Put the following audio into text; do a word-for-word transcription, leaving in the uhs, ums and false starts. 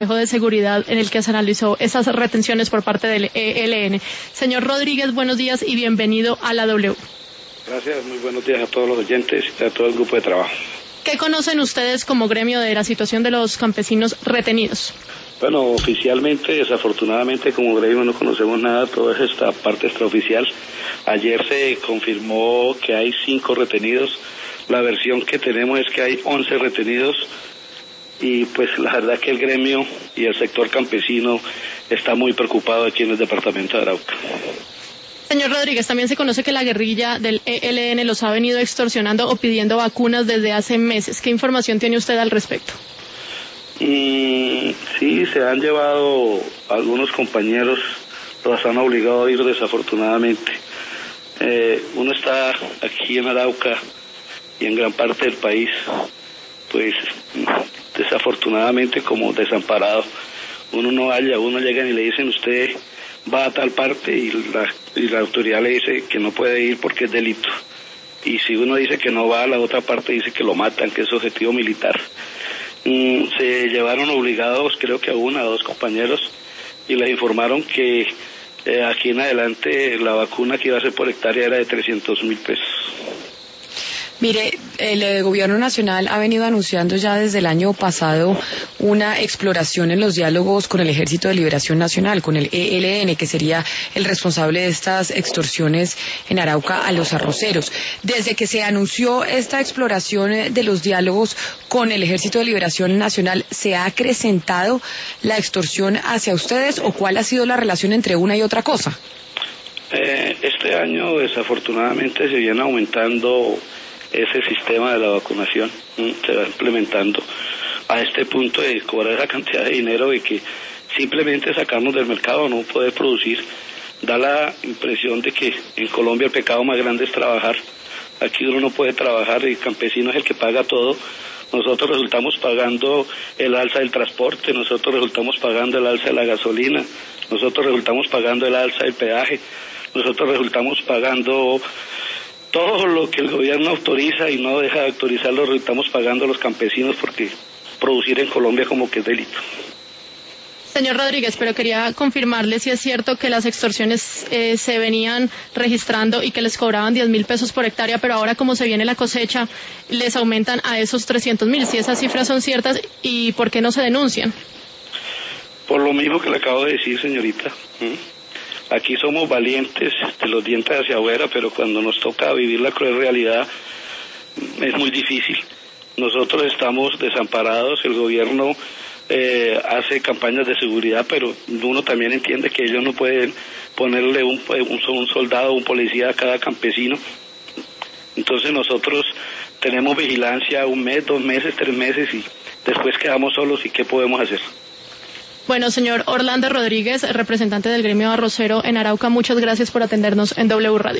de Seguridad en el que se analizó esas retenciones por parte del E L N. Señor Rodríguez, buenos días y bienvenido a la W. Gracias, muy buenos días a todos los oyentes y a todo el grupo de trabajo. ¿Qué conocen ustedes como gremio de la situación de los campesinos retenidos? Bueno, oficialmente, desafortunadamente, como gremio no conocemos nada, toda esta parte extraoficial. Ayer se confirmó que hay cinco retenidos. La versión que tenemos es que hay once retenidos. Y pues la verdad que el gremio y el sector campesino está muy preocupado aquí en el departamento de Arauca. Señor Rodríguez, también se conoce que la guerrilla del E L N los ha venido extorsionando o pidiendo vacunas desde hace meses. ¿Qué información tiene usted al respecto? Mm, sí, se han llevado algunos compañeros, los han obligado a ir desafortunadamente. Eh, uno está aquí en Arauca y en gran parte del país, pues desafortunadamente como desamparado. Uno no halla, uno llega y le dicen usted va a tal parte y la, y la autoridad le dice que no puede ir porque es delito. Y si uno dice que no va a la otra parte dice que lo matan, que es objetivo militar. Mm, se llevaron obligados creo que a una o dos compañeros y les informaron que eh, aquí en adelante la vacuna que iba a ser por hectárea era de trescientos mil pesos. Mire, el eh, gobierno nacional ha venido anunciando ya desde el año pasado una exploración en los diálogos con el Ejército de Liberación Nacional, con el E L N, que sería el responsable de estas extorsiones en Arauca a los arroceros. Desde que se anunció esta exploración de los diálogos con el Ejército de Liberación Nacional, ¿se ha acrecentado la extorsión hacia ustedes o cuál ha sido la relación entre una y otra cosa? Eh, este año desafortunadamente se viene aumentando ese sistema de la vacunación, se va implementando a este punto de cobrar esa cantidad de dinero y que simplemente sacarnos del mercado, no poder producir. Da la impresión de que en Colombia el pecado más grande es trabajar. Aquí uno no puede trabajar, el campesino es el que paga todo. Nosotros resultamos pagando el alza del transporte, nosotros resultamos pagando el alza de la gasolina, nosotros resultamos pagando el alza del peaje, nosotros resultamos pagando todo lo que el gobierno autoriza y no deja de autorizarlo, lo estamos pagando a los campesinos porque producir en Colombia como que es delito. Señor Rodríguez, pero quería confirmarle si es cierto que las extorsiones eh, se venían registrando y que les cobraban diez mil pesos por hectárea, pero ahora como se viene la cosecha, les aumentan a esos trescientos mil. Si esas cifras son ciertas, ¿y por qué no se denuncian? Por lo mismo que le acabo de decir, señorita. ¿Mm? Aquí somos valientes de los dientes hacia afuera, pero cuando nos toca vivir la cruel realidad es muy difícil. Nosotros estamos desamparados, el gobierno eh, hace campañas de seguridad, pero uno también entiende que ellos no pueden ponerle un, un, un soldado, un policía a cada campesino. Entonces nosotros tenemos vigilancia un mes, dos meses, tres meses y después quedamos solos y ¿qué podemos hacer? Bueno, señor Orlando Rodríguez, representante del gremio arrocero en Arauca, muchas gracias por atendernos en W Radio.